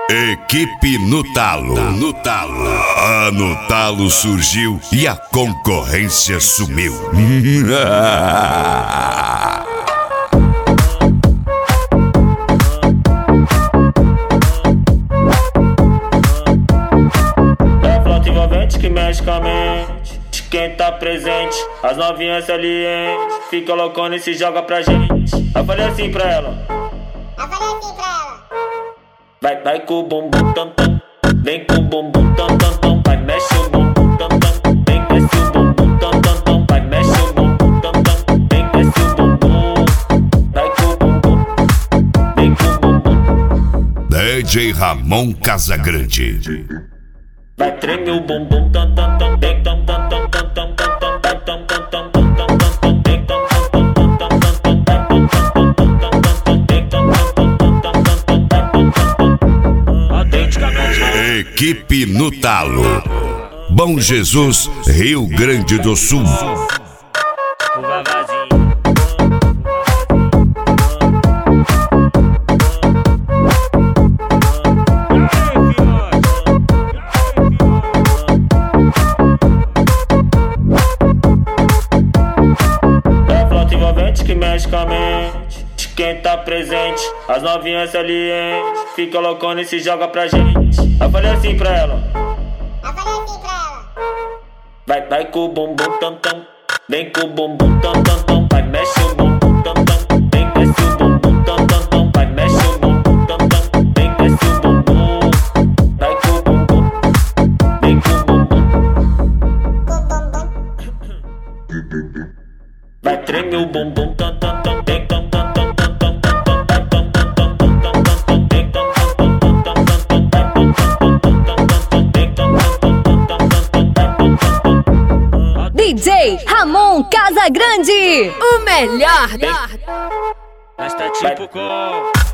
Equipe no talo. No talo. No talo surgiu e a concorrência sumiu. É a flauta envolvente que mexe com a mente de quem tá presente. As novinhas salientes fica loucona e se joga pra gente. Eu falei assim pra ela. Vai com o bumbum tam tam, vem com o bumbum tam tam tam, vai mexe o bumbum tam tam, vem desce o bumbum tam tam tam, vai mexe o bumbum tam tam, vem desce o bumbum, vai com o bumbum, vem com o bumbum. DJ Ramon Casagrande. Vai tremer o bumbum tam tam tam, vem tam tam tam tam tam tam, vai tam tam tam tam tam tam, vem tam tam tam tam tam tam, vai tam tam tam tam tam tam, vem tam tam tam tam tam tam, vai tam tam tam. Equipe no talo. Bom Jesus, Rio Grande do Sul. É a flauta envolvente que mexe com a mente de quem tá presente. As novinhas salientes fica loucona e se joga pra gente. Eu falei assim pra ela. Vai com o bumbum tam tam, vem com o bumbum tam tam tam, vai mexe o bumbum tam tam, vem desce o bumbum tam tam tam, vai mexe o bumbum tam tam, vem desce o bumbum, vai com o bumbum, vem com o bumbum, vai tremer o bumbum tam tam tam, vem tam tam tam tam tam tam, vai tam tam tam tam tam tam, vem tam tam tam tam tam tam, vai tam tam tam tam tam, vem tam tam tam tam tam, vai tam tam tam. DJ Ramon Casagrande, o melhor. Mas tá tipo com